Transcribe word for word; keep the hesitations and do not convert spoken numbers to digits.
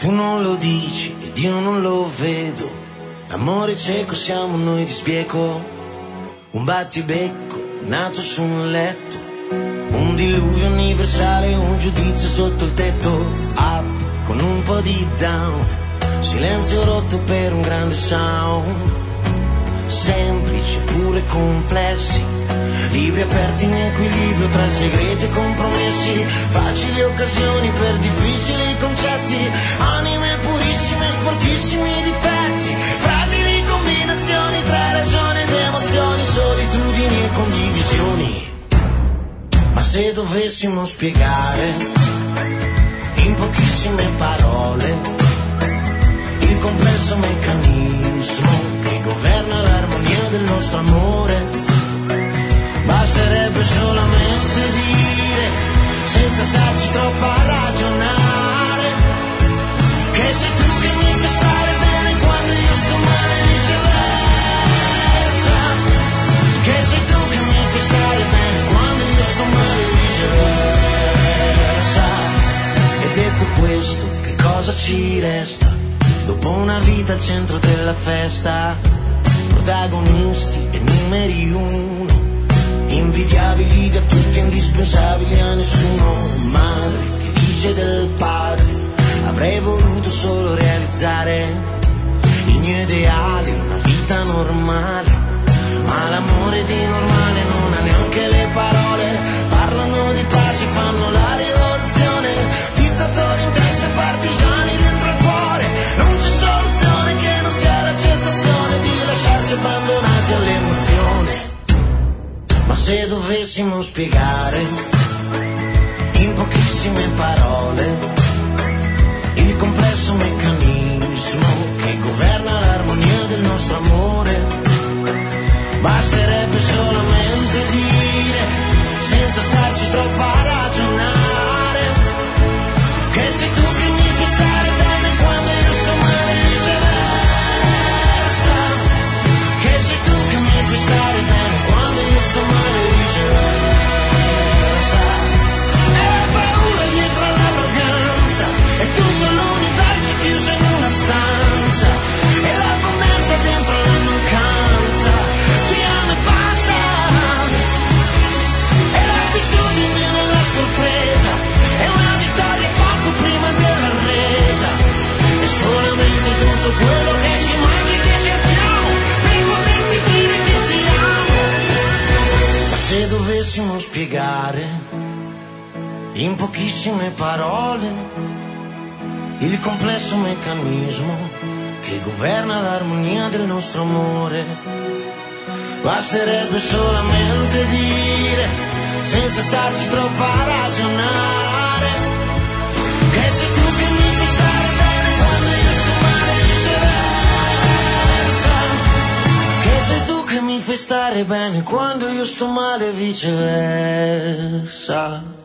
Tu non lo dici ed io non lo vedo. L'amore cieco siamo noi di sbieco. Un battibecco nato su un letto. Un diluvio universale, un giudizio sotto il tetto. Up con un po' di down. Silenzio rotto per un grande sound. Semplici pure complessi. Libri aperti in equilibrio tra segreti e compromessi. Facili occasioni per difficili concetti. Anime purissime, sporchissimi difetti. Fragili combinazioni tra ragione ed emozioni. Solitudini e condivisioni. Ma se dovessimo spiegare in pochissime parole il complesso meccanismo che governa l'armonia del nostro amore, basterebbe solamente dire, senza starci troppo a ragionare, che sei tu che mi fai stare bene quando io sto male e viceversa. Che sei tu che mi fai stare bene quando io sto male e viceversa. E detto questo, che cosa ci resta? Dopo una vita al centro della festa, protagonisti e numeri uno, invidiabili da tutti, indispensabili a nessuno. Madre che dice del padre, avrei voluto solo realizzare il mio ideale, una vita normale. Ma l'amore di normale non ha neanche le parole. Parlano di pace, fanno la rivoluzione. Dittatori in testa e partigiani dentro il cuore. Non c'è soluzione che non sia l'accettazione di lasciarsi abbandonati all'emozione. Ma se dovessimo spiegare in pochissime parole il complesso meccanismo che governa l'armonia del nostro amore, basterebbe solamente dire, senza starci troppo a ragionare, che sei tu che mi fai stare bene quando io sto male e viceversa. Che sei tu che mi fai stare bene quando io sto male e viceversa. E la paura dietro all'arroganza, è tutto l'universo chiuso in una stanza, e l'abbondanza dentro la mancanza. Ti amo e basta, e l'abitudine nella sorpresa, è una vittoria poco prima della resa. È solamente tutto quello che ci manca che cerchiamo per poterti dire che ti amo. Ma se dovessimo spiegare in pochissime parole il complesso meccanismo che governa l'armonia del nostro amore, basterebbe solamente dire, senza starci troppo a ragionare, che sei tu che mi fai stare bene quando io sto male e viceversa. Che sei tu che mi fai stare bene quando io sto male e viceversa.